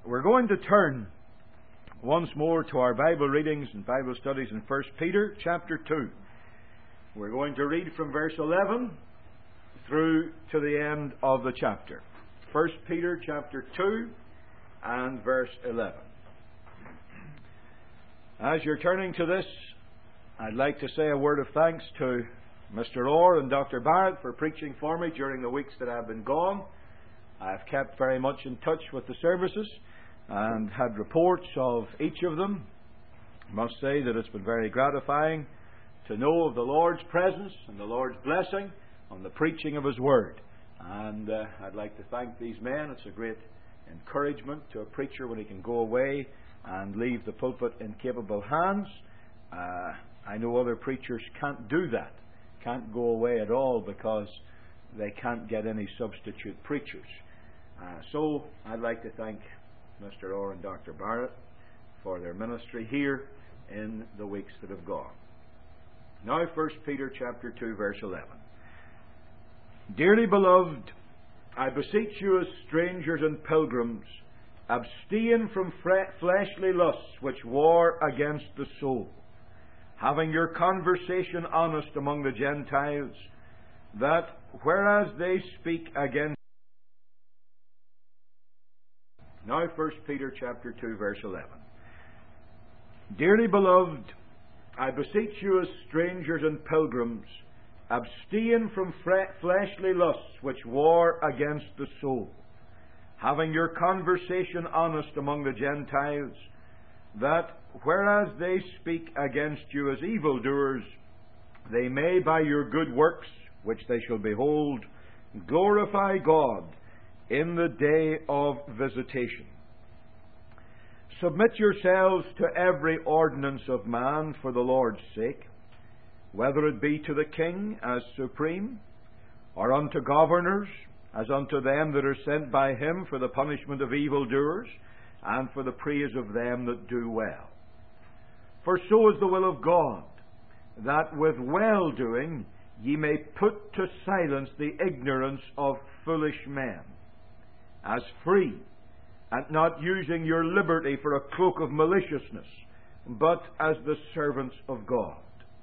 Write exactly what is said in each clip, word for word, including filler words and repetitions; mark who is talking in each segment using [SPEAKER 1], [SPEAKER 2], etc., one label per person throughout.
[SPEAKER 1] We're going to turn once more to our Bible readings and Bible studies in First Peter chapter two. We're going to read from verse eleven through to the end of the chapter. First Peter chapter two and verse eleven. As you're turning to this, I'd like to say a word of thanks to Mister Orr and Doctor Barrett for preaching for me during the weeks that I've been gone. I've kept very much in touch with the services and had reports of each of them. I must say that it's been very gratifying to know of the Lord's presence and the Lord's blessing on the preaching of His Word. And uh, I'd like to thank these men. It's a great encouragement to a preacher when he can go away and leave the pulpit in capable hands. Uh, I know other preachers can't do that, can't go away at all because they can't get any substitute preachers. Uh, so I'd like to thank Mister Orr and Doctor Barrett for their ministry here in the weeks that have gone. Now First Peter chapter two verse eleven. Dearly beloved, I beseech you as strangers and pilgrims, abstain from fleshly lusts which war against the soul, having your conversation honest among the Gentiles, that whereas they speak against... Now First Peter chapter two verse eleven. Dearly beloved, I beseech you as strangers and pilgrims, abstain from fleshly lusts which war against the soul, having your conversation honest among the Gentiles, that whereas they speak against you as evildoers, they may by your good works, which they shall behold, glorify God in the day of visitation. Submit yourselves to every ordinance of man for the Lord's sake, whether it be to the king as supreme, or unto governors, as unto them that are sent by him for the punishment of evildoers, and for the praise of them that do well. For so is the will of God, that with well-doing ye may put to silence the ignorance of foolish men, as free, and not using your liberty for a cloak of maliciousness, but as the servants of God.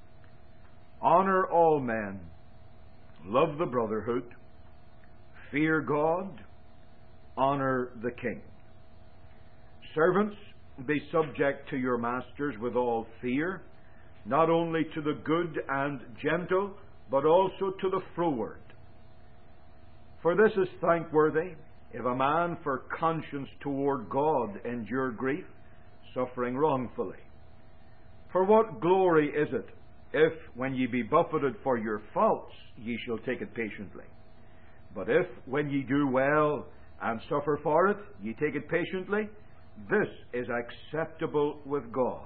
[SPEAKER 1] Honour all men, love the brotherhood, fear God, honour the king. Servants, be subject to your masters with all fear, not only to the good and gentle, but also to the froward. For this is thankworthy, if a man for conscience toward God endure grief, suffering wrongfully. For what glory is it, if, when ye be buffeted for your faults, ye shall take it patiently? But if, when ye do well, and suffer for it, ye take it patiently, this is acceptable with God.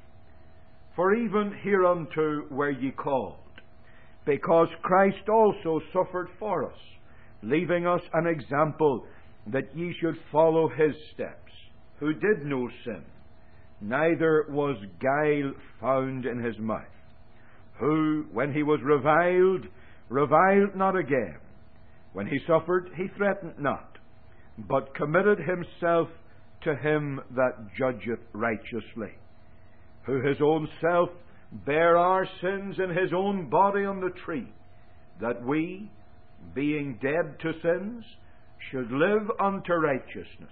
[SPEAKER 1] For even hereunto were ye called, because Christ also suffered for us, leaving us an example that ye should follow His steps, who did no sin, neither was guile found in His mouth, who, when He was reviled, reviled not again. When He suffered, He threatened not, but committed Himself to Him that judgeth righteously, who His own self bare our sins in His own body on the tree, that we, being dead to sins, should live unto righteousness,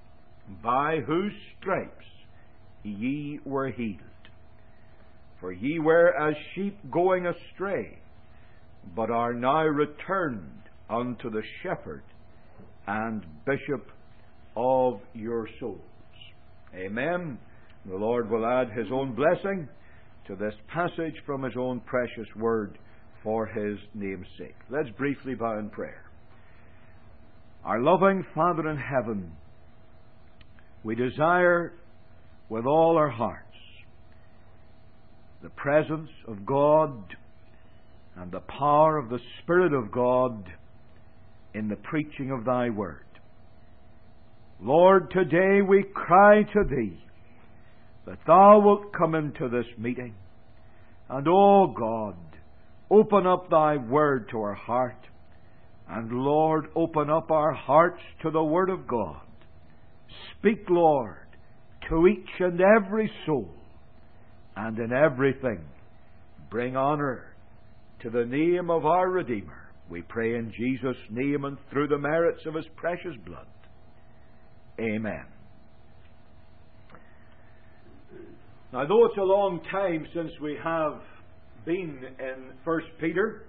[SPEAKER 1] by whose stripes ye were healed. For ye were as sheep going astray, but are now returned unto the shepherd and bishop of your souls. Amen. The Lord will add His own blessing to this passage from His own precious word for His name's sake. Let's briefly bow in prayer. Our loving Father in heaven, we desire with all our hearts the presence of God and the power of the Spirit of God in the preaching of Thy Word. Lord, today we cry to Thee that Thou wilt come into this meeting, and, O God, open up Thy Word to our heart, and, Lord, open up our hearts to the Word of God, Speak, Lord, to each and every soul, and in everything bring honor to the name of our Redeemer. We pray in Jesus' name and through the merits of His precious blood. Amen. Now, though it's a long time since we have been in First Peter,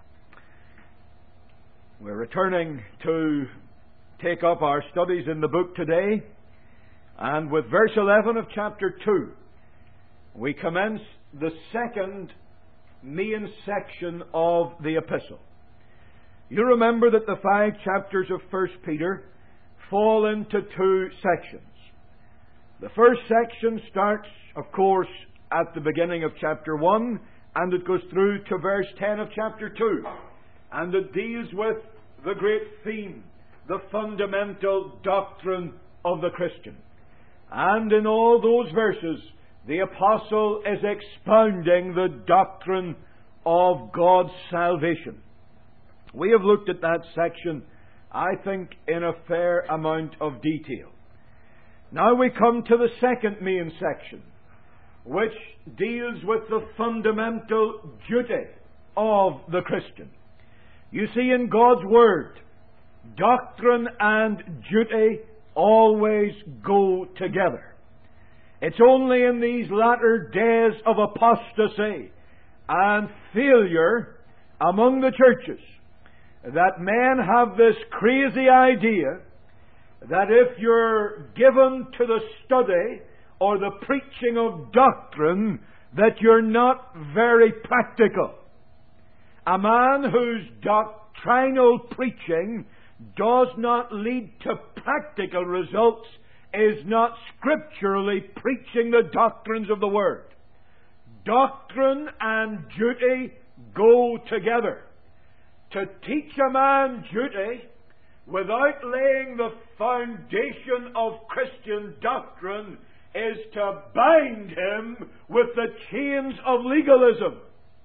[SPEAKER 1] we're returning to take up our studies in the book today. And with verse eleven of chapter two, we commence the second main section of the epistle. You remember that the five chapters of First Peter fall into two sections. The first section starts, of course, at the beginning of chapter one, and it goes through to verse ten of chapter two. And it deals with the great theme, the fundamental doctrine of the Christian. And in all those verses, the apostle is expounding the doctrine of God's salvation. We have looked at that section, I think, in a fair amount of detail. Now we come to the second main section, which deals with the fundamental duty of the Christian. You see, in God's Word, doctrine and duty always go together. It's only in these latter days of apostasy and failure among the churches that men have this crazy idea that if you're given to the study or the preaching of doctrine, that you're not very practical. A man whose doctrinal preaching does not lead to practical results is not scripturally preaching the doctrines of the Word. Doctrine and duty go together. To teach a man duty without laying the foundation of Christian doctrine is to bind him with the chains of legalism.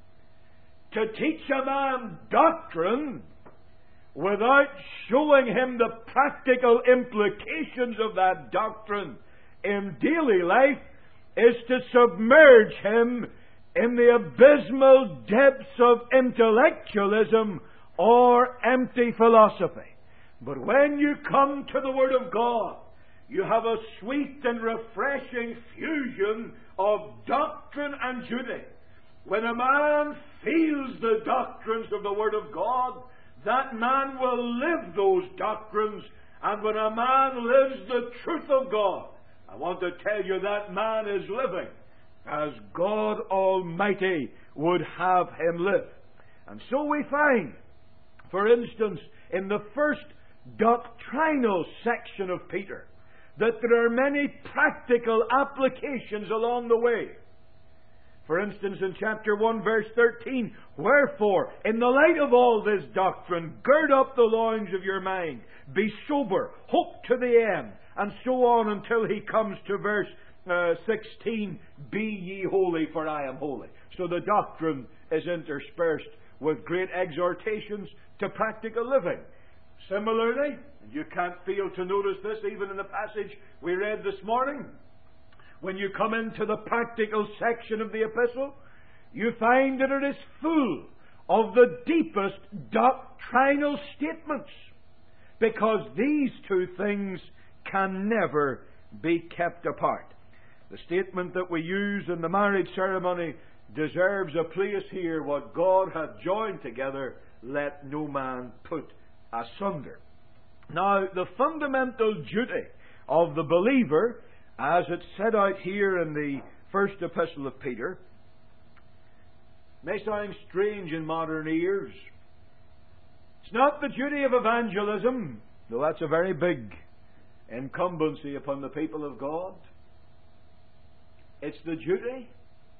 [SPEAKER 1] To teach a man doctrine without showing him the practical implications of that doctrine in daily life is to submerge him in the abysmal depths of intellectualism or empty philosophy. But when you come to the Word of God, you have a sweet and refreshing fusion of doctrine and duty. When a man feels the doctrines of the Word of God, that man will live those doctrines. And when a man lives the truth of God, I want to tell you that man is living as God Almighty would have him live. And so we find, for instance, in the first doctrinal section of Peter, that there are many practical applications along the way. For instance, in chapter one, verse thirteen, wherefore, in the light of all this doctrine, gird up the loins of your mind, be sober, hope to the end, and so on until he comes to verse uh, sixteen, be ye holy, for I am holy. So the doctrine is interspersed with great exhortations to practical living. Similarly, you can't fail to notice this even in the passage we read this morning. When you come into the practical section of the epistle, you find that it is full of the deepest doctrinal statements, because these two things can never be kept apart. The statement that we use in the marriage ceremony deserves a place here. What God hath joined together, let no man put asunder. Now, the fundamental duty of the believer, as it's set out here in the first epistle of Peter, may sound strange in modern ears. It's not the duty of evangelism, though that's a very big incumbency upon the people of God. It's the duty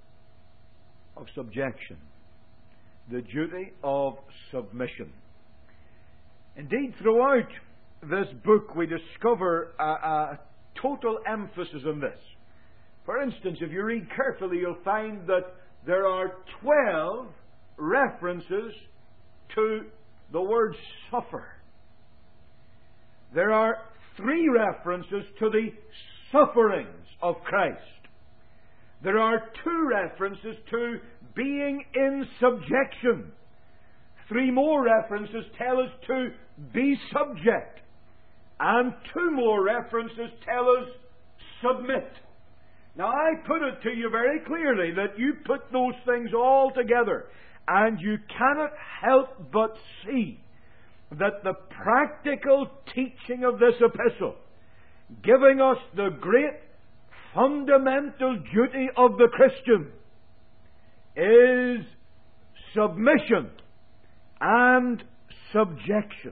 [SPEAKER 1] of subjection, the duty of submission. Indeed, throughout this book we discover a, a total emphasis on this. For instance, if you read carefully, you'll find that there are twelve references to the word suffer. There are three references to the sufferings of Christ. There are two references to being in subjection. Three more references tell us to be subject. And two more references tell us submit. Now, I put it to you very clearly that you put those things all together, and you cannot help but see that the practical teaching of this epistle, giving us the great fundamental duty of the Christian, is submission and subjection.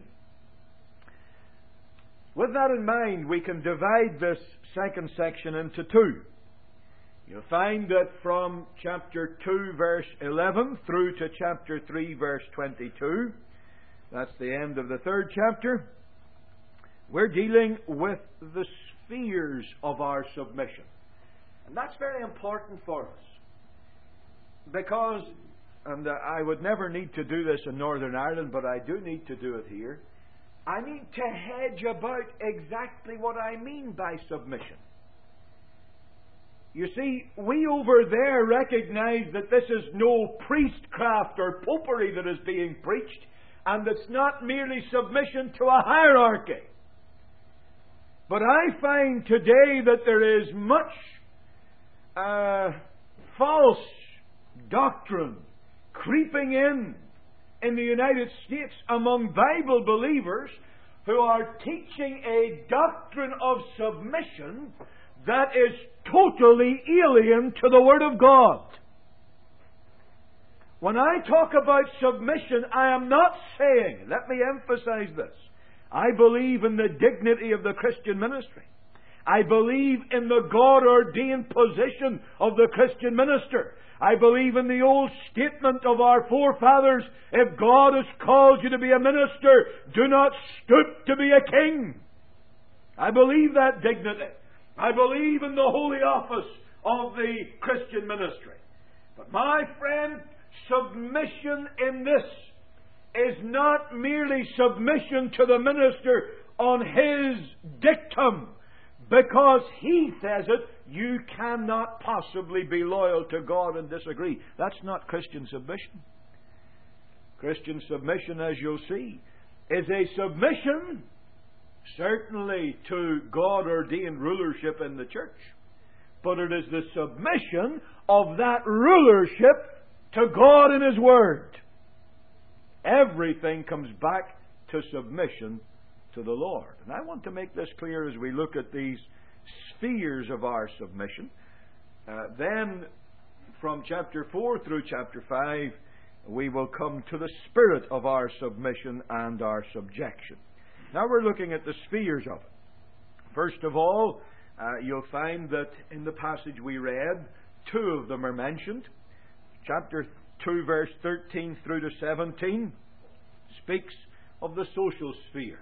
[SPEAKER 1] With that in mind, we can divide this second section into two. You'll find that from chapter two, verse eleven, through to chapter three, verse twenty-two, that's the end of the third chapter, we're dealing with the spheres of our submission. And that's very important for us. Because, and I would never need to do this in Northern Ireland, but I do need to do it here, I need to hedge about exactly what I mean by submission. You see, we over there recognize that this is no priestcraft or popery that is being preached, and it's not merely submission to a hierarchy. But I find today that there is much uh, false doctrine creeping in in the United States among Bible believers who are teaching a doctrine of submission that is totally alien to the Word of God. When I talk about submission, I am not saying, let me emphasize this, I believe in the dignity of the Christian ministry. I believe in the God-ordained position of the Christian minister. I believe in the old statement of our forefathers, if God has called you to be a minister, do not stoop to be a king. I believe that dignity. I believe in the holy office of the Christian ministry. But my friend, submission in this is not merely submission to the minister on his dictum. Because he says it, you cannot possibly be loyal to God and disagree. That's not Christian submission. Christian submission, as you'll see, is a submission certainly to God-ordained rulership in the church. But it is the submission of that rulership to God and His Word. Everything comes back to submission to the Lord. And I want to make this clear as we look at these spheres of our submission. Uh, then, from chapter four through chapter five, we will come to the spirit of our submission and our subjection. Now we're looking at the spheres of it. First of all, uh, you'll find that in the passage we read, two of them are mentioned. Chapter two, verse thirteen through to seventeen, speaks of the social sphere.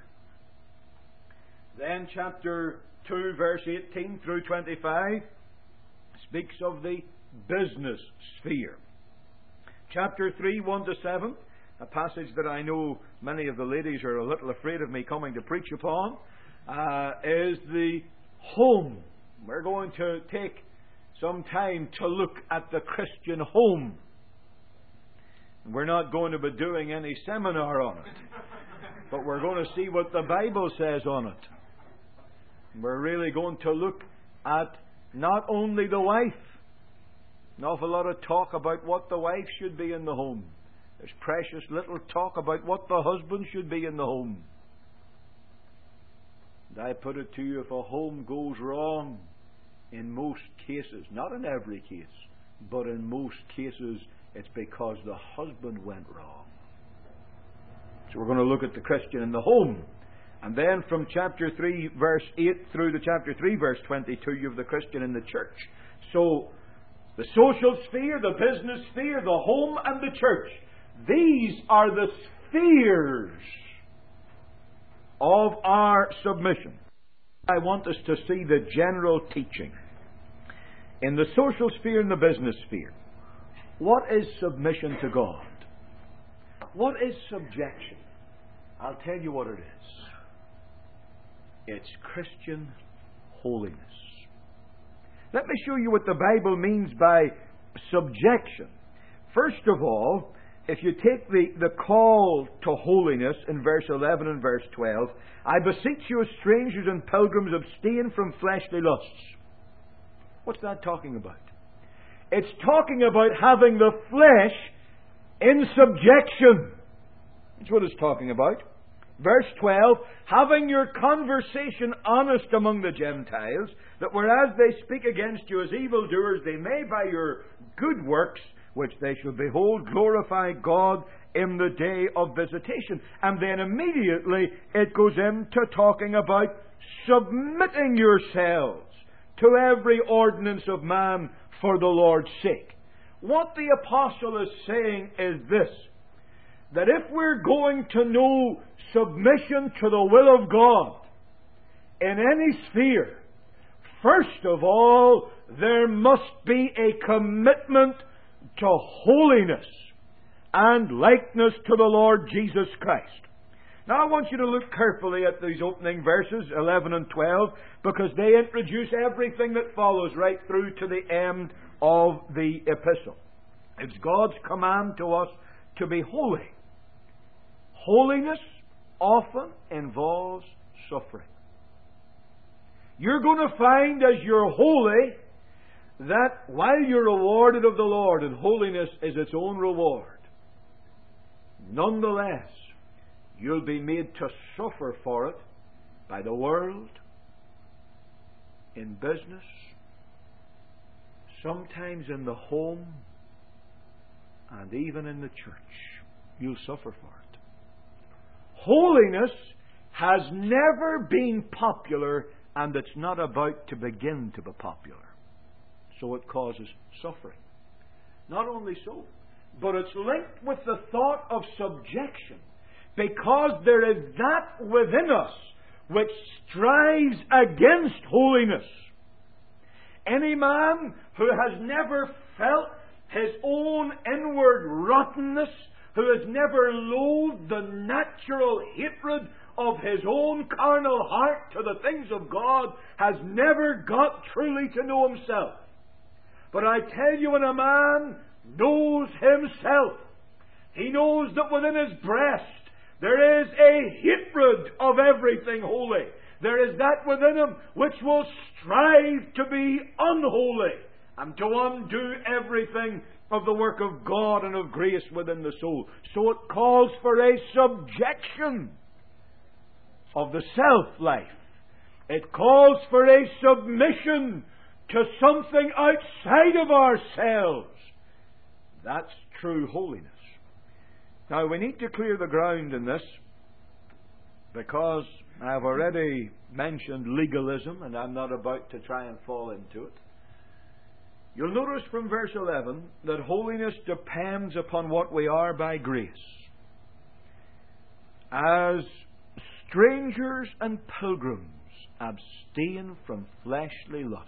[SPEAKER 1] Then chapter two, verse eighteen through twenty-five, speaks of the business sphere. Chapter three, one to seven, a passage that I know many of the ladies are a little afraid of me coming to preach upon, uh, is the home. We're going to take some time to look at the Christian home. We're not going to be doing any seminar on it, but we're going to see what the Bible says on it. We're really going to look at not only the wife. An awful lot of talk about what the wife should be in the home. There's precious little talk about what the husband should be in the home. And I put it to you, if a home goes wrong, in most cases, not in every case, but in most cases, it's because the husband went wrong. So we're going to look at the Christian in the home. And then from chapter three, verse eight through to chapter three, verse twenty-two, you have the Christian in the church. So, the social sphere, the business sphere, the home and the church. These are the spheres of our submission. I want us to see the general teaching. In the social sphere and the business sphere, what is submission to God? What is subjection? I'll tell you what it is. It's Christian holiness. Let me show you what the Bible means by subjection. First of all, if you take the, the call to holiness in verse eleven and verse twelve, I beseech you as strangers and pilgrims, abstain from fleshly lusts. What's that talking about? It's talking about having the flesh in subjection. That's what it's talking about. Verse twelve, having your conversation honest among the Gentiles, that whereas they speak against you as evildoers, they may by your good works, which they shall behold, glorify God in the day of visitation. And then immediately it goes into talking about submitting yourselves to every ordinance of man for the Lord's sake. What the apostle is saying is this, that if we're going to know submission to the will of God in any sphere, first of all, there must be a commitment to holiness and likeness to the Lord Jesus Christ. Now I want you to look carefully at these opening verses, eleven and twelve, because they introduce everything that follows right through to the end of the epistle. It's God's command to us to be holy. Holiness often involves suffering. You're going to find as you're holy that while you're rewarded of the Lord, and holiness is its own reward, nonetheless, you'll be made to suffer for it by the world, in business, sometimes in the home, and even in the church. You'll suffer for it. Holiness has never been popular, and it's not about to begin to be popular. So it causes suffering. Not only so, but it's linked with the thought of subjection, because there is that within us which strives against holiness. Any man who has never felt his own inward rottenness, who has never loathed the natural hatred of his own carnal heart to the things of God, has never got truly to know himself. But I tell you, when a man knows himself, he knows that within his breast there is a hatred of everything holy. There is that within him which will strive to be unholy and to undo everything of the work of God and of grace within the soul. So it calls for a subjection of the self-life. It calls for a submission to something outside of ourselves. That's true holiness. Now we need to clear the ground in this, because I've already mentioned legalism, and I'm not about to try and fall into it. You'll notice from verse eleven that holiness depends upon what we are by grace. As strangers and pilgrims, abstain from fleshly lusts.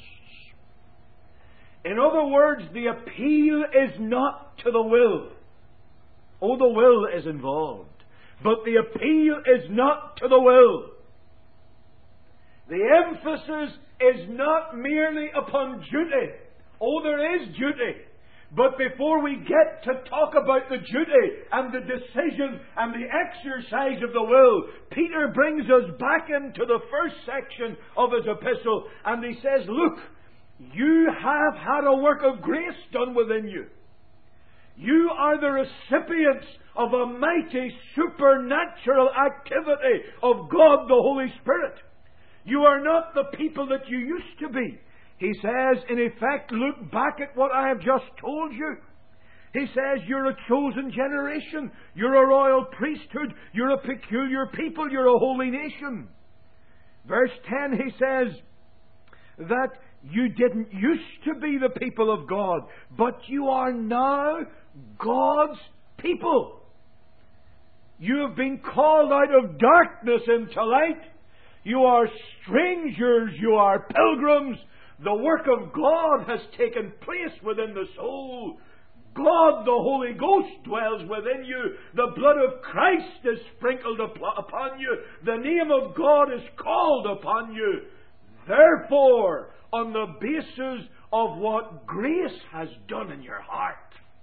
[SPEAKER 1] In other words, the appeal is not to the will. Oh, the will is involved, but the appeal is not to the will. The emphasis is not merely upon duty. Oh, there is duty. But before we get to talk about the duty and the decision and the exercise of the will, Peter brings us back into the first section of his epistle, and he says, look, you have had a work of grace done within you. You are the recipients of a mighty supernatural activity of God the Holy Spirit. You are not the people that you used to be. He says, in effect, look back at what I have just told you. He says, you're a chosen generation. You're a royal priesthood. You're a peculiar people. You're a holy nation. Verse ten, he says that you didn't used to be the people of God, but you are now God's people. You have been called out of darkness into light. You are strangers. You are pilgrims. The work of God has taken place within the soul. God the Holy Ghost dwells within you. The blood of Christ is sprinkled upon you. The name of God is called upon you. Therefore, on the basis of what grace has done in your heart,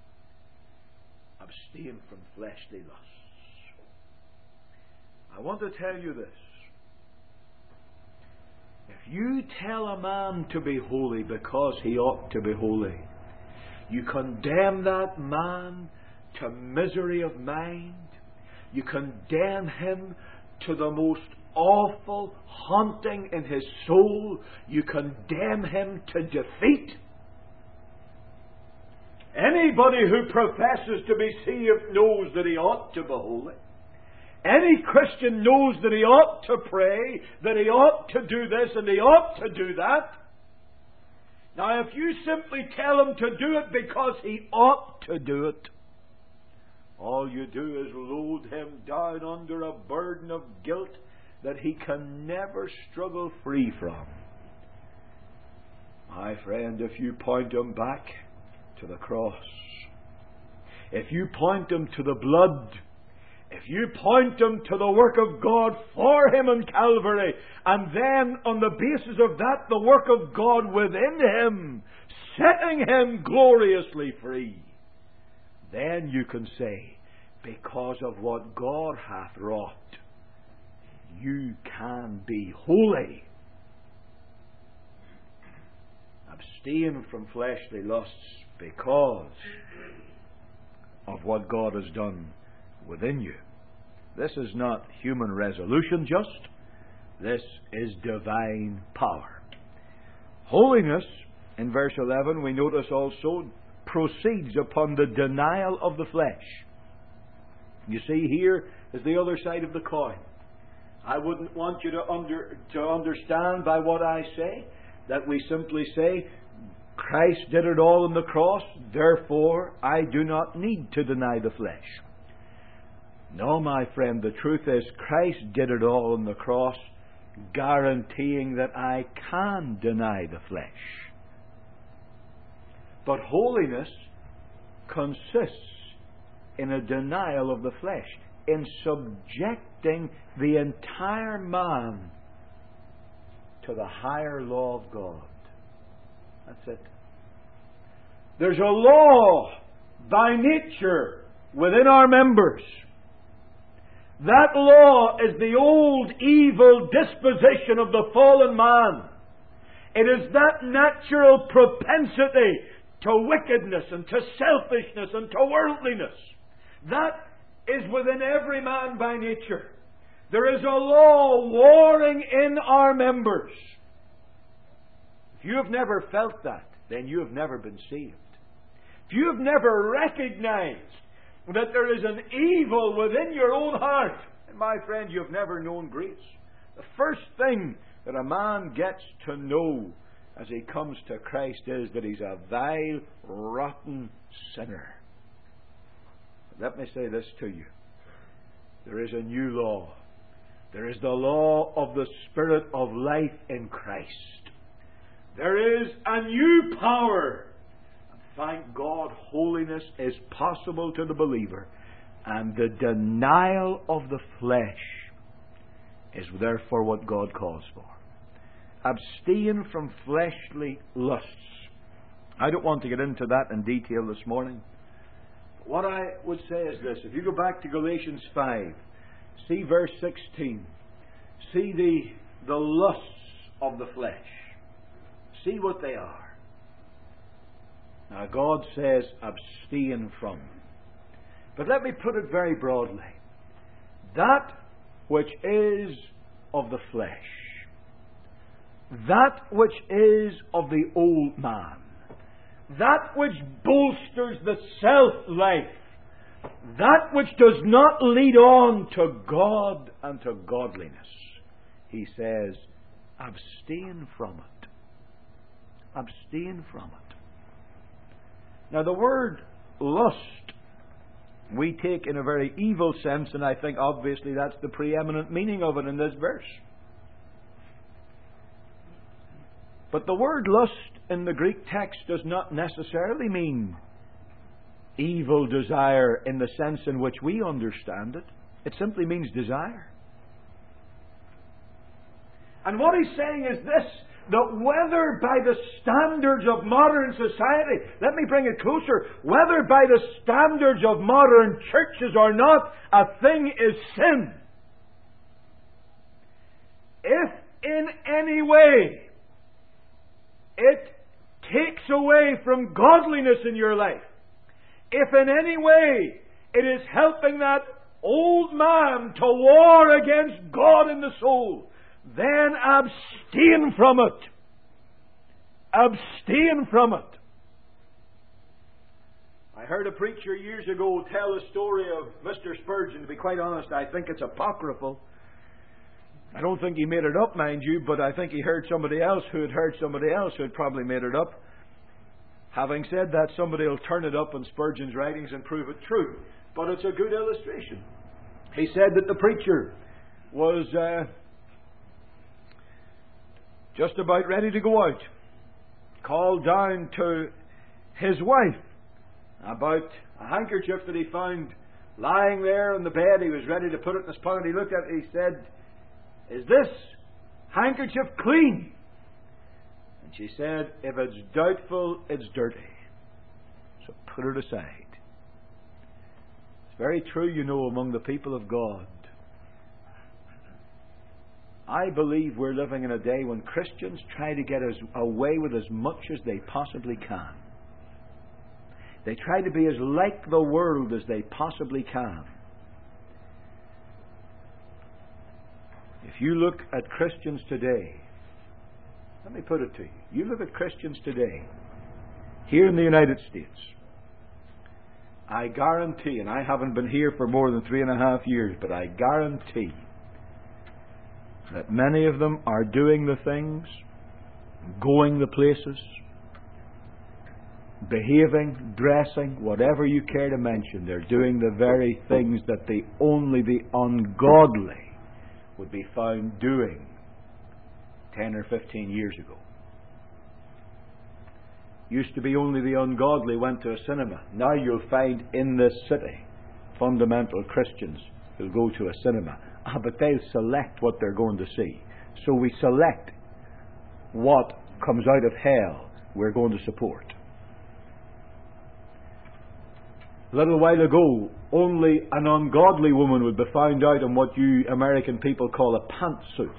[SPEAKER 1] abstain from fleshly lusts. I want to tell you this. If you tell a man to be holy because he ought to be holy, you condemn that man to misery of mind. You condemn him to the most awful haunting in his soul. You condemn him to defeat. Anybody who professes to be saved knows that he ought to be holy. Any Christian knows that he ought to pray, that he ought to do this and he ought to do that. Now, if you simply tell him to do it because he ought to do it, all you do is load him down under a burden of guilt that he can never struggle free from. My friend, if you point him back to the cross, if you point him to the blood, if you point him to the work of God for him in Calvary, and then on the basis of that, the work of God within him, setting him gloriously free, then you can say, because of what God hath wrought, you can be holy. Abstain from fleshly lusts because of what God has done within you. This is not human resolution just. This is divine power. Holiness, in verse eleven, we notice also, proceeds upon the denial of the flesh. You see, here is the other side of the coin. I wouldn't want you to, under, to understand by what I say that we simply say, Christ did it all on the cross, therefore I do not need to deny the flesh. No, my friend, the truth is Christ did it all on the cross, guaranteeing that I can deny the flesh. But holiness consists in a denial of the flesh, in subjecting the entire man to the higher law of God. That's it. There's a law by nature within our members. That law is the old evil disposition of the fallen man. It is that natural propensity to wickedness and to selfishness and to worldliness. That is within every man by nature. There is a law warring in our members. If you have never felt that, then you have never been saved. If you have never recognized that there is an evil within your own heart, and my friend, you have never known grace. The first thing that a man gets to know as he comes to Christ is that he's a vile, rotten sinner. Let me say this to you. There is a new law. There is the law of the Spirit of life in Christ. There is a new power. Thank God, holiness is possible to the believer. And the denial of the flesh is therefore what God calls for. Abstain from fleshly lusts. I don't want to get into that in detail this morning. But what I would say is this. If you go back to Galatians five, see verse sixteen. See the, the lusts of the flesh. See what they are. Now, God says, abstain from them. But let me put it very broadly. That which is of the flesh, that which is of the old man, that which bolsters the self-life, that which does not lead on to God and to godliness, he says, abstain from it. Abstain from it. Now, the word lust we take in a very evil sense, and I think obviously that's the preeminent meaning of it in this verse. But the word lust in the Greek text does not necessarily mean evil desire in the sense in which we understand it. It simply means desire. And what he's saying is this, that whether by the standards of modern society, let me bring it closer, whether by the standards of modern churches or not, a thing is sin. If in any way it takes away from godliness in your life, if in any way it is helping that old man to war against God in the soul, then abstain from it. Abstain from it. I heard a preacher years ago tell the story of Mister Spurgeon. To be quite honest, I think it's apocryphal. I don't think he made it up, mind you, but I think he heard somebody else who had heard somebody else who had probably made it up. Having said that, somebody will turn it up in Spurgeon's writings and prove it true. But it's a good illustration. He said that the preacher was uh, just about ready to go out, called down to his wife about a handkerchief that he found lying there on the bed. He was ready to put it in his pocket. He looked at it. He said, "Is this handkerchief clean?" And she said, "If it's doubtful, it's dirty. So put it aside." It's very true, you know, among the people of God. I believe we're living in a day when Christians try to get as away with as much as they possibly can. They try to be as like the world as they possibly can. If you look at Christians today, let me put it to you. You look at Christians today, here in the United States, I guarantee, and I haven't been here for more than three and a half years, but I guarantee that many of them are doing the things, going the places, behaving, dressing, whatever you care to mention. They're doing the very things that the only the ungodly would be found doing ten or fifteen years ago. Used to be only the ungodly went to a cinema. Now you'll find in this city fundamental Christians who'll go to a cinema. Ah, but they'll select what they're going to see. So we select what comes out of hell we're going to support. A little while ago, only an ungodly woman would be found out in what you American people call a pantsuit.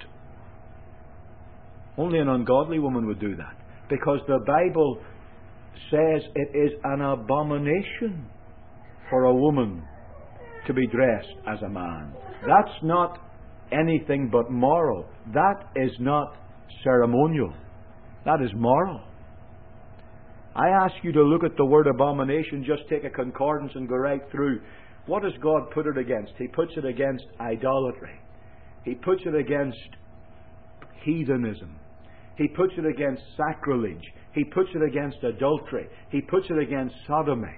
[SPEAKER 1] Only an ungodly woman would do that. Because the Bible says it is an abomination for a woman to be dressed as a man. That's not anything but moral. That is not ceremonial. That is moral. I ask you to look at the word abomination, just take a concordance and go right through. What does God put it against? He puts it against idolatry. He puts it against heathenism. He puts it against sacrilege. He puts it against adultery. He puts it against sodomy.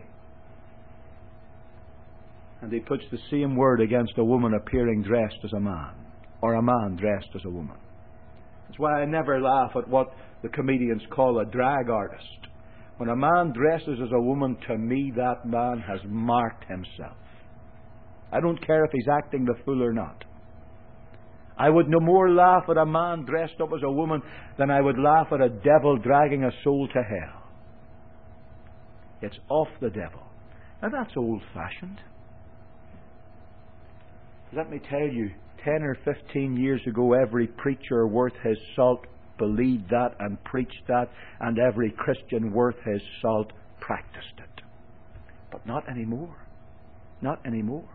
[SPEAKER 1] And he puts the same word against a woman appearing dressed as a man, or a man dressed as a woman. That's why I never laugh at what the comedians call a drag artist. When a man dresses as a woman, to me that man has marked himself. I don't care if he's acting the fool or not. I would no more laugh at a man dressed up as a woman than I would laugh at a devil dragging a soul to hell. It's off the devil. Now that's old-fashioned. Let me tell you, ten or fifteen years ago, every preacher worth his salt believed that and preached that, and every Christian worth his salt practiced it. But not anymore. Not anymore.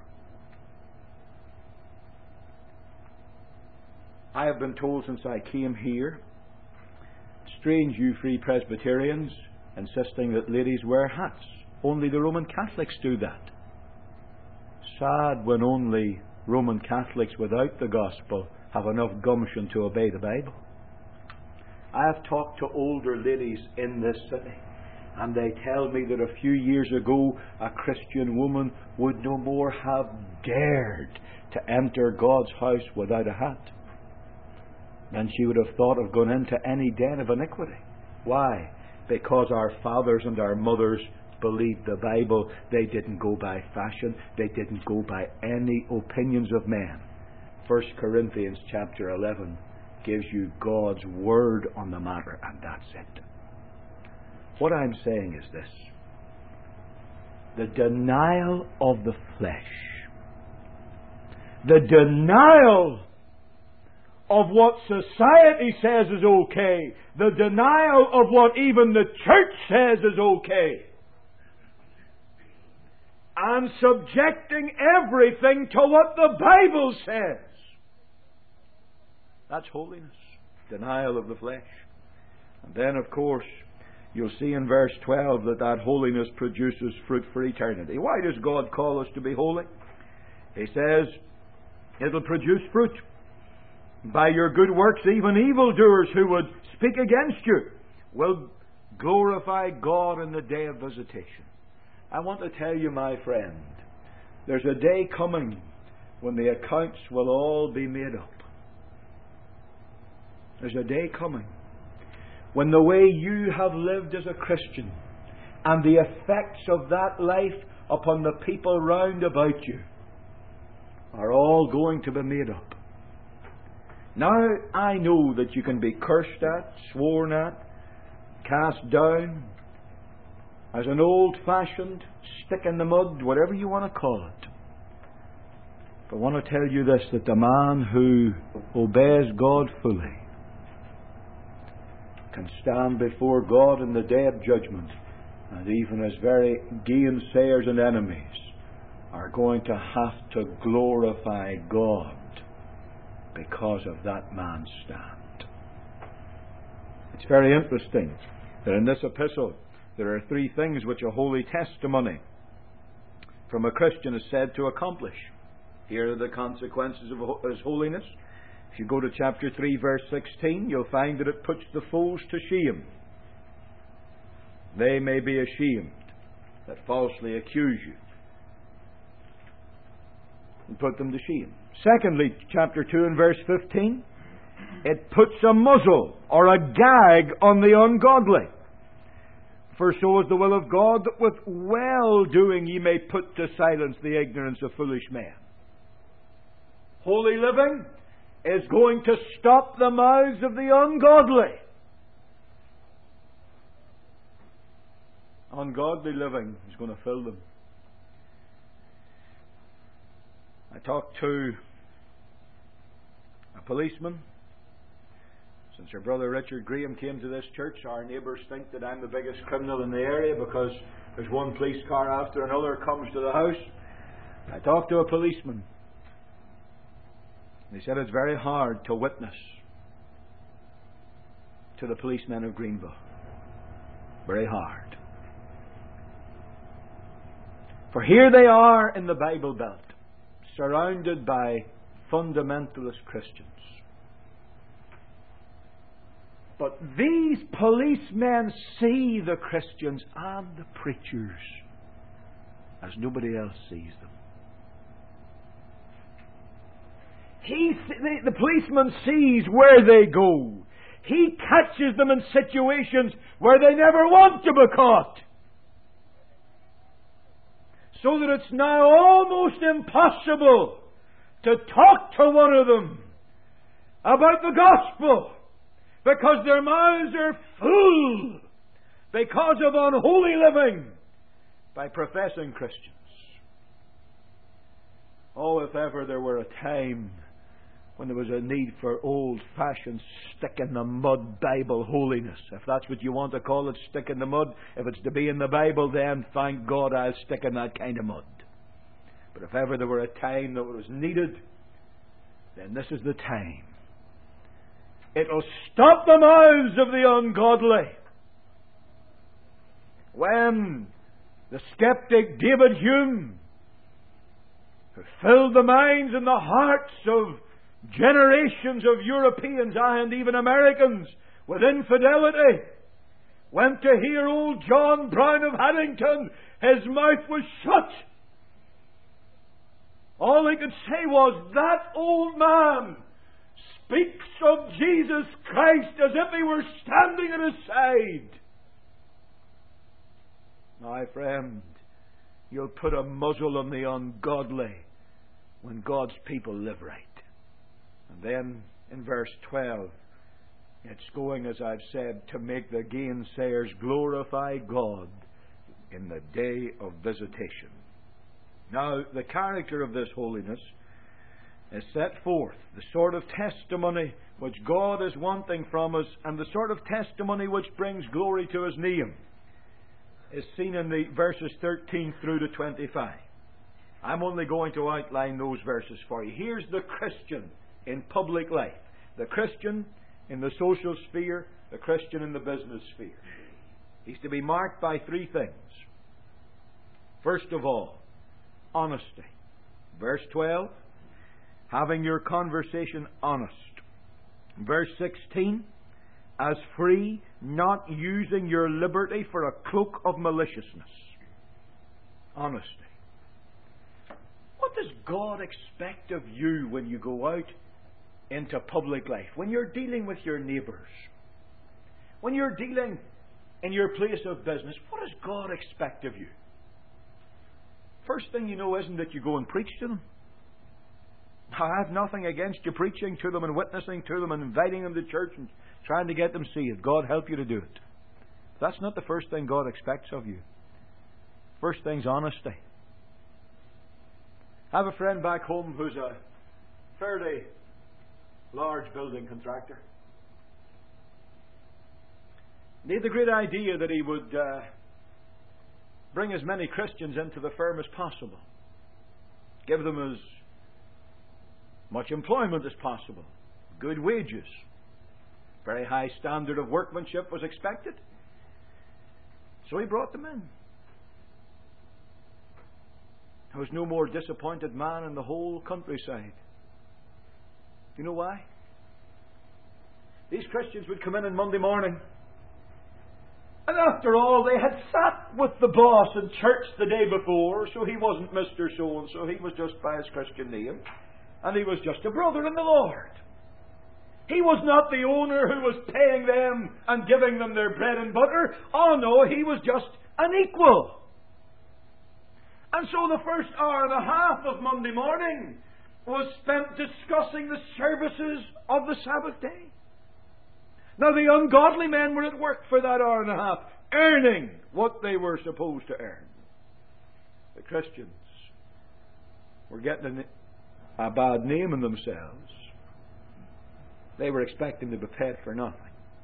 [SPEAKER 1] I have been told since I came here, strange you Free Presbyterians insisting that ladies wear hats. Only the Roman Catholics do that. Sad when only Roman Catholics without the gospel have enough gumption to obey the Bible. I have talked to older ladies in this city, and they tell me that a few years ago a Christian woman would no more have dared to enter God's house without a hat than she would have thought of going into any den of iniquity. Why? Because our fathers and our mothers believed the Bible. They didn't go by fashion. They didn't go by any opinions of men. First Corinthians chapter eleven gives you God's word on the matter, and that's it. What I'm saying is this: the denial of the flesh, the denial of what society says is okay, the denial of what even the church says is okay, and subjecting everything to what the Bible says. That's holiness. Denial of the flesh. And then, of course, you'll see in verse twelve that that holiness produces fruit for eternity. Why does God call us to be holy? He says it'll produce fruit. By your good works, even evildoers who would speak against you will glorify God in the day of visitation. I want to tell you, my friend, there's a day coming when the accounts will all be made up. There's a day coming when the way you have lived as a Christian and the effects of that life upon the people round about you are all going to be made up. Now, I know that you can be cursed at, sworn at, cast down as an old-fashioned stick in the mud, whatever you want to call it. But I want to tell you this, that the man who obeys God fully can stand before God in the day of judgment, and even his very gainsayers and enemies are going to have to glorify God because of that man's stand. It's very interesting that in this epistle there are three things which a holy testimony from a Christian is said to accomplish. Here are the consequences of his holiness. If you go to chapter three, verse sixteen, you'll find that it puts the fools to shame. They may be ashamed that falsely accuse you, and put them to shame. Secondly, chapter two and verse fifteen, it puts a muzzle or a gag on the ungodly. For so is the will of God, that with well-doing ye may put to silence the ignorance of foolish men. Holy living is going to stop the mouths of the ungodly. Ungodly living is going to fill them. I talked to a policeman. Since our brother Richard Graham came to this church, our neighbours think that I'm the biggest criminal in the area because there's one police car after another comes to the house. I talked to a policeman. He said it's very hard to witness to the policemen of Greenville. Very hard. For here they are in the Bible Belt, surrounded by fundamentalist Christians. But these policemen see the Christians and the preachers as nobody else sees them. He, the, the policeman sees where they go. He catches them in situations where they never want to be caught. So that it's now almost impossible to talk to one of them about the gospel, because their mouths are full because of unholy living by professing Christians. Oh, if ever there were a time when there was a need for old-fashioned stick-in-the-mud Bible holiness, if that's what you want to call it, stick in the mud. If it's to be in the Bible, then thank God I'll stick in that kind of mud. But if ever there were a time that was needed, then this is the time. It'll stop the mouths of the ungodly. When the skeptic David Hume, who filled the minds and the hearts of generations of Europeans and even Americans with infidelity, went to hear old John Brown of Haddington, his mouth was shut. All he could say was, that old man speaks of Jesus Christ as if he were standing at his side. My friend, you'll put a muzzle on the ungodly when God's people live right. And then in verse twelve, it's going, as I've said, to make the gainsayers glorify God in the day of visitation. Now, the character of this holiness is set forth, the sort of testimony which God is wanting from us, and the sort of testimony which brings glory to His name, is seen in the verses thirteen through to twenty-five. I'm only going to outline those verses for you. Here's the Christian in public life, the Christian in the social sphere, the Christian in the business sphere. He's to be marked by three things. First of all, honesty. Verse twelve, having your conversation honest. Verse sixteen, as free, not using your liberty for a cloak of maliciousness. Honesty. What does God expect of you when you go out into public life? When you're dealing with your neighbours? When you're dealing in your place of business? What does God expect of you? First thing you know isn't that you go and preach to them. I have nothing against you preaching to them and witnessing to them and inviting them to church and trying to get them saved. God help you to do it. That's not the first thing God expects of you. First thing's honesty. I have a friend back home who's a fairly large building contractor. He had the great idea that he would uh, bring as many Christians into the firm as possible. Give them as much employment as possible. Good wages. Very high standard of workmanship was expected. So he brought them in. There was no more disappointed man in the whole countryside. You know why? These Christians would come in on Monday morning, and after all, they had sat with the boss in church the day before, so he wasn't Mister So-and-so, he was just by his Christian name, and he was just a brother in the Lord. He was not the owner who was paying them and giving them their bread and butter. Oh no, he was just an equal. And so the first hour and a half of Monday morning was spent discussing the services of the Sabbath day. Now the ungodly men were at work for that hour and a half, earning what they were supposed to earn. The Christians were getting a, a bad name in themselves. They were expecting to be paid for nothing.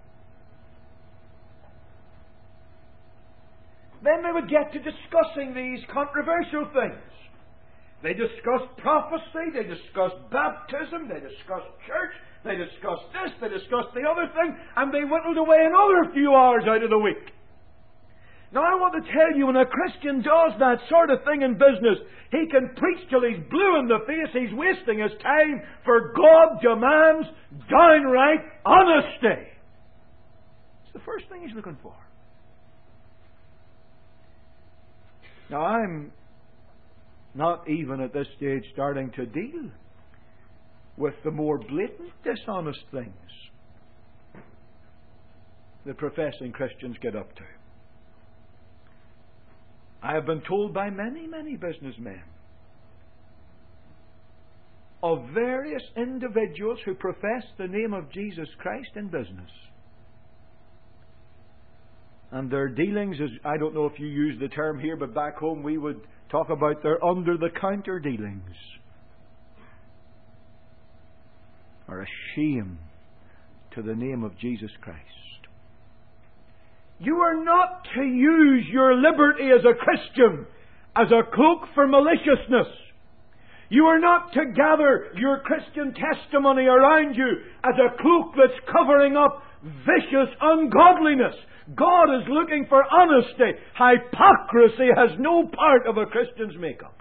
[SPEAKER 1] Then they would get to discussing these controversial things. They discussed prophecy, they discussed baptism, they discussed church, they discussed this, they discussed the other thing, and they whittled away another few hours out of the week. Now I want to tell you, when a Christian does that sort of thing in business, he can preach till he's blue in the face, he's wasting his time, for God demands downright honesty. It's the first thing he's looking for. Now I'm not even at this stage starting to deal with the more blatant dishonest things that professing Christians get up to. I have been told by many, many businessmen of various individuals who profess the name of Jesus Christ in business. And their dealings, is, I don't know if you use the term here, but back home we would talk about their under-the-counter dealings, are a shame to the name of Jesus Christ. You are not to use your liberty as a Christian as a cloak for maliciousness. You are not to gather your Christian testimony around you as a cloak that's covering up vicious ungodliness. God is looking for honesty. Hypocrisy has no part of a Christian's makeup.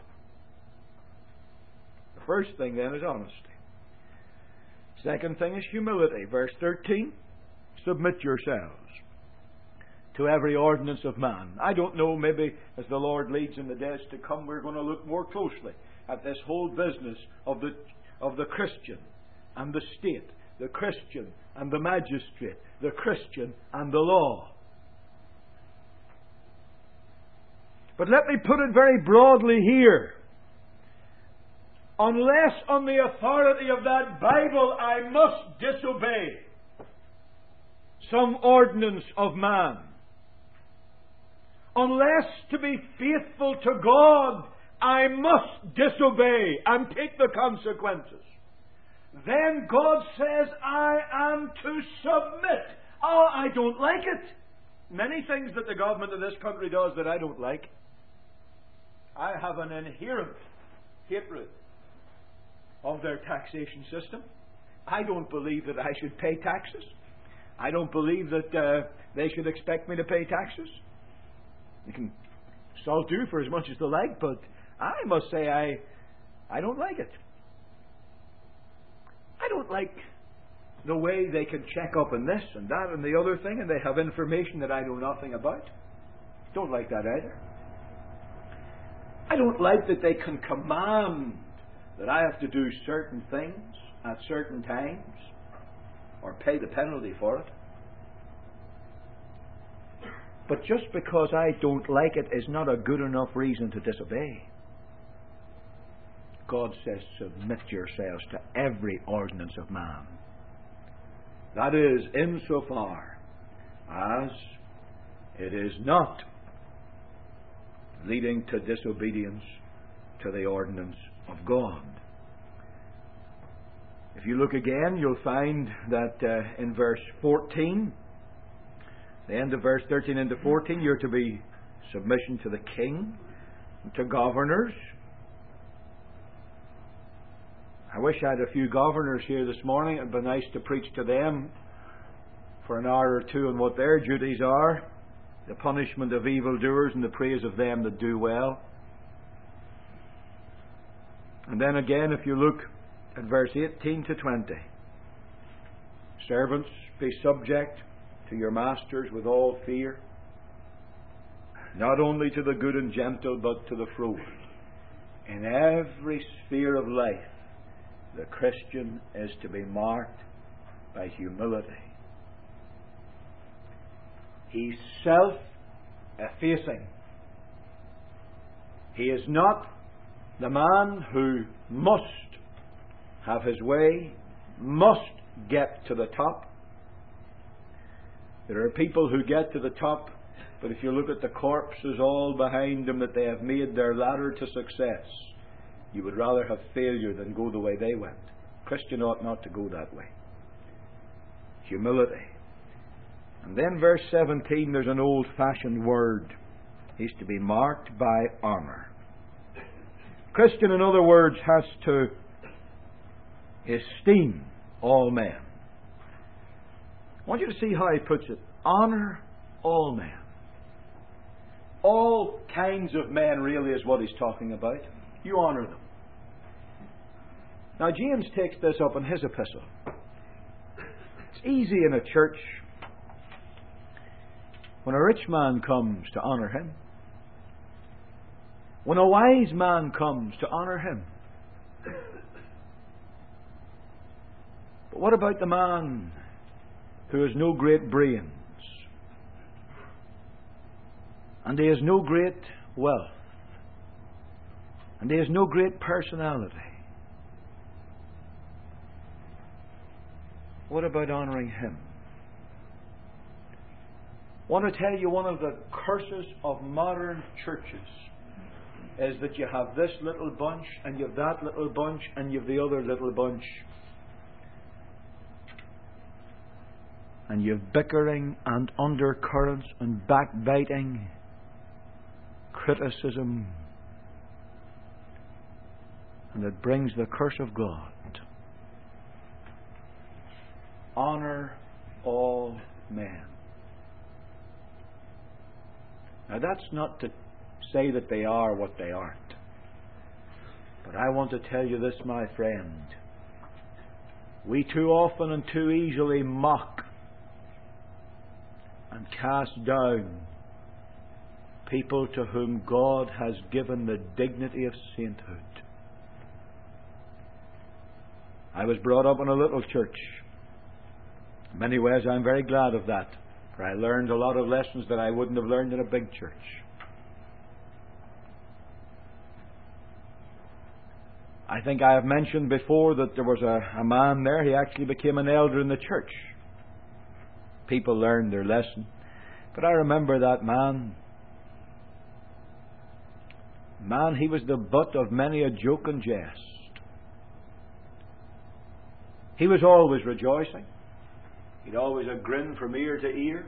[SPEAKER 1] The first thing then is honesty. Second thing is humility. Verse thirteen, submit yourselves to every ordinance of man. I don't know, maybe as the Lord leads in the days to come, we're going to look more closely at this whole business of the of the Christian and the state, the Christian and the magistrate, the Christian and the law. But let me put it very broadly here. Unless on the authority of that Bible I must disobey some ordinance of man, unless to be faithful to God I must disobey and take the consequences, then God says I am to submit. Oh, I don't like it. Many things that the government of this country does that I don't like. I have an inherent hatred of their taxation system. I don't believe that I should pay taxes. I don't believe that uh, they should expect me to pay taxes. You can salt do for as much as they like, but I must say I, I don't like it. I don't like the way they can check up on this and that and the other thing, and they have information that I know nothing about. Don't like that either. I don't like that they can command that I have to do certain things at certain times or pay the penalty for it. But just because I don't like it is not a good enough reason to disobey. God says, submit yourselves to every ordinance of man. That is, insofar as it is not leading to disobedience to the ordinance of God. If you look again, you'll find that uh, in verse fourteen, the end of verse thirteen into fourteen, you're to be submission to the king and to governors. I wish I had a few governors here this morning. It'd be nice to preach to them for an hour or two on what their duties are, the punishment of evildoers and the praise of them that do well. And then again, if you look at verse eighteen to twenty, servants, be subject to your masters with all fear, not only to the good and gentle, but to the froward. In every sphere of life, the Christian is to be marked by humility. He's self-effacing. He is not the man who must have his way, must get to the top. There are people who get to the top, but if you look at the corpses all behind them that they have made their ladder to success, you would rather have failure than go the way they went. Christian ought not to go that way. Humility. And then verse seventeen, there's an old-fashioned word. He's to be marked by honour. Christian, in other words, has to esteem all men. I want you to see how he puts it. Honour all men. All kinds of men really is what he's talking about. You honour them. Now James takes this up in his epistle. It's easy in a church when a rich man comes to honour him, when a wise man comes to honour him. But what about the man who has no great brains and he has no great wealth and he has no great personality? What about honouring him? I want to tell you, one of the curses of modern churches is that you have this little bunch and you have that little bunch and you have the other little bunch. And you have bickering and undercurrents and backbiting, criticism, and it brings the curse of God. Honour all men. Now that's not to say that they are what they aren't. But I want to tell you this, my friend. We too often and too easily mock and cast down people to whom God has given the dignity of sainthood. I was brought up in a little church. In many ways I'm very glad of that, for I learned a lot of lessons that I wouldn't have learned in a big church. I think I have mentioned before that there was a, a man there. He actually became an elder in the church. People learned their lesson. But I remember that man. Man, he was the butt of many a joke and jest. He was always rejoicing. He'd always a grin from ear to ear.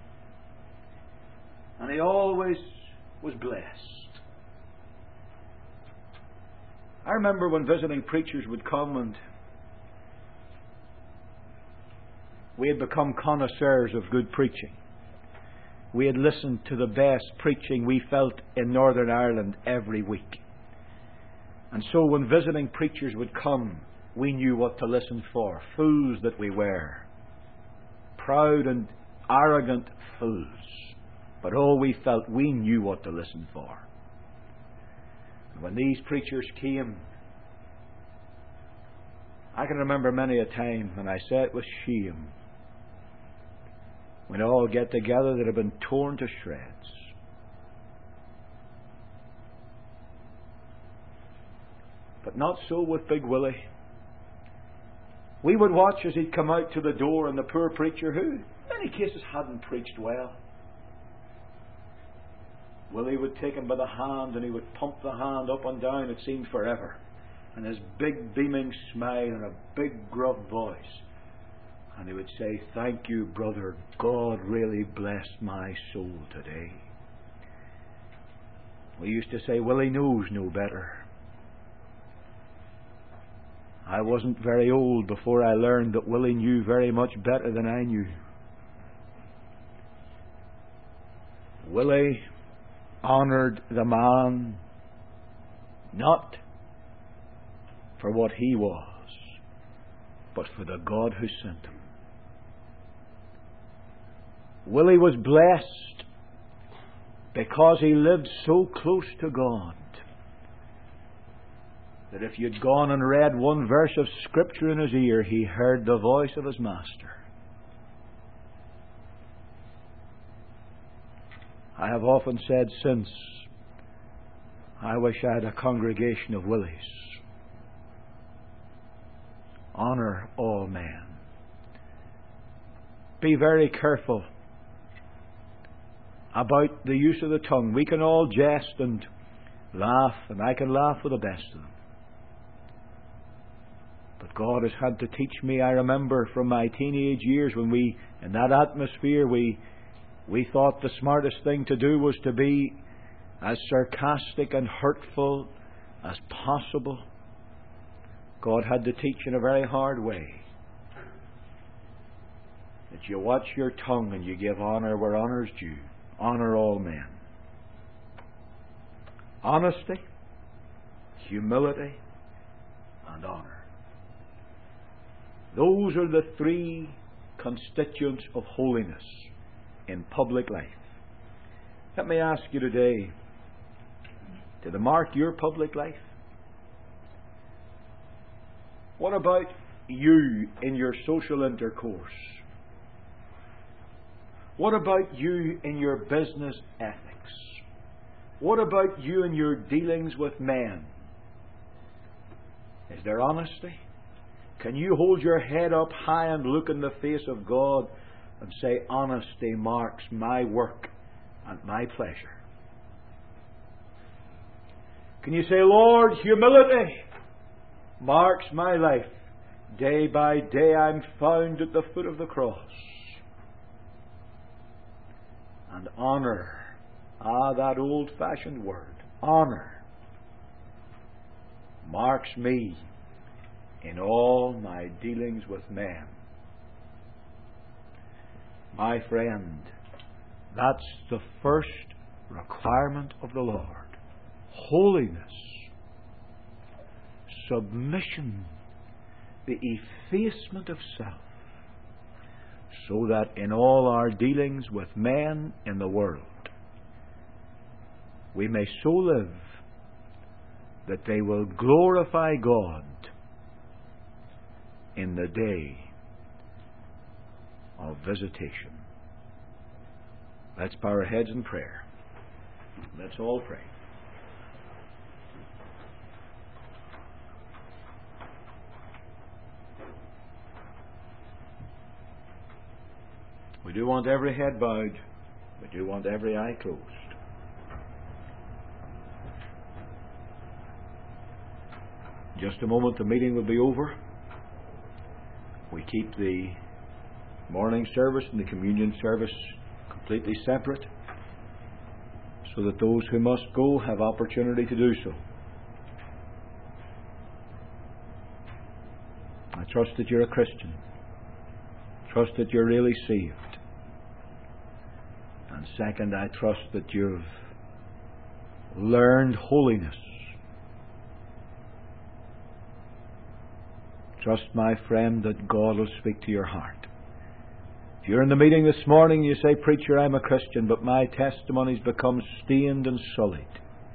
[SPEAKER 1] And he always was blessed. I remember when visiting preachers would come, and we had become connoisseurs of good preaching. We had listened to the best preaching we felt in Northern Ireland every week. And so when visiting preachers would come, we knew what to listen for. Fools that we were. Proud and arrogant fools. But oh, we felt we knew what to listen for. And when these preachers came, I can remember many a time, and I say it with shame, when all get together that have been torn to shreds. But not so with Big Willie. We would watch as he'd come out to the door, and the poor preacher, who in many cases hadn't preached well, Willie would take him by the hand, and he would pump the hand up and down, it seemed forever, and his big beaming smile and a big gruff voice. And he would say, "Thank you, brother. God really blessed my soul today." We used to say, Willie knows no better. I wasn't very old before I learned that Willie knew very much better than I knew. Willie honoured the man not for what he was, but for the God who sent him. Willie was blessed because he lived so close to God that if you'd gone and read one verse of Scripture in his ear, he heard the voice of his Master. I have often said since, I wish I had a congregation of Willies. Honour all men. Be very careful about the use of the tongue. We can all jest and laugh, and I can laugh with the best of them. But God has had to teach me. I remember from my teenage years when we, in that atmosphere, we we thought the smartest thing to do was to be as sarcastic and hurtful as possible. God had to teach in a very hard way that you watch your tongue and you give honour where honour's due. Honour all men. Honesty, humility, and honour. Those are the three constituents of holiness in public life. Let me ask you today, do they mark your public life? What about you in your social intercourse? What about you in your business ethics? What about you in your dealings with men? Is there honesty? Can you hold your head up high and look in the face of God and say, honesty marks my work and my pleasure? Can you say, Lord, humility marks my life. Day by day I'm found at the foot of the cross. And honour, ah, that old-fashioned word, honour, marks me in all my dealings with men. My friend, that's the first requirement of the Lord. Holiness, submission, the effacement of self, so that in all our dealings with men in the world, we may so live that they will glorify God in the day of visitation. Let's bow our heads in prayer. Let's all pray. do want every head bowed. We do want every eye closed. In just a moment the meeting will be over. We keep the morning service and the communion service completely separate, so that those who must go have opportunity to do so. I trust that you're a Christian. Trust that you're really saved. And second, I trust that you've learned holiness. Trust, my friend, that God will speak to your heart. If you're in the meeting this morning and you say, "Preacher, I'm a Christian, but my testimony's become stained and sullied,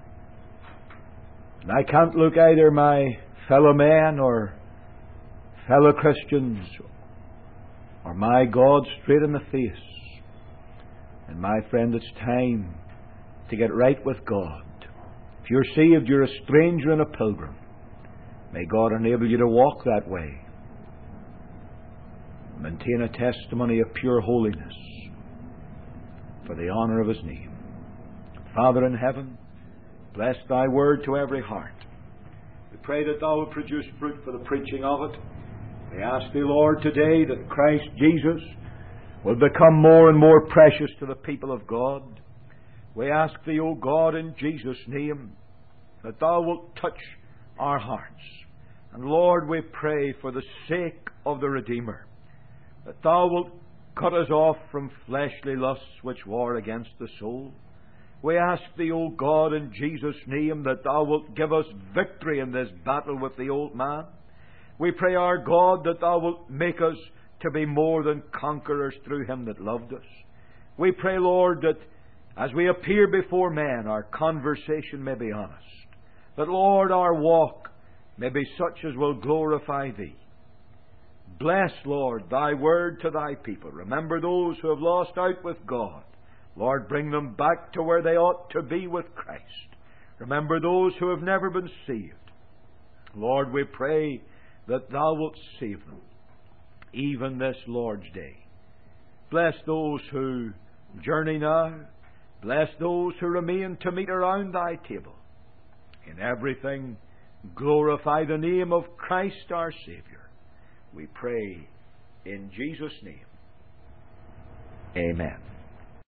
[SPEAKER 1] and I can't look either my fellow men or fellow Christians or my God straight in the face," and my friend, it's time to get right with God. If you're saved, you're a stranger and a pilgrim. May God enable you to walk that way. Maintain a testimony of pure holiness for the honour of His name. Father in heaven, bless Thy word to every heart. We pray that Thou will produce fruit for the preaching of it. We ask Thee, Lord, today that Christ Jesus will become more and more precious to the people of God. We ask Thee, O God, in Jesus' name, that Thou wilt touch our hearts. And Lord, we pray for the sake of the Redeemer, that Thou wilt cut us off from fleshly lusts which war against the soul. We ask Thee, O God, in Jesus' name, that Thou wilt give us victory in this battle with the old man. We pray, our God, that Thou wilt make us to be more than conquerors through Him that loved us. We pray, Lord, that as we appear before men, our conversation may be honest. That, Lord, our walk may be such as will glorify Thee. Bless, Lord, Thy word to Thy people. Remember those who have lost out with God. Lord, bring them back to where they ought to be with Christ. Remember those who have never been saved. Lord, we pray that Thou wilt save them, even this Lord's Day. Bless those who journey now. Bless those who remain to meet around Thy table. In everything, glorify the name of Christ our Saviour. We pray in Jesus' name. Amen.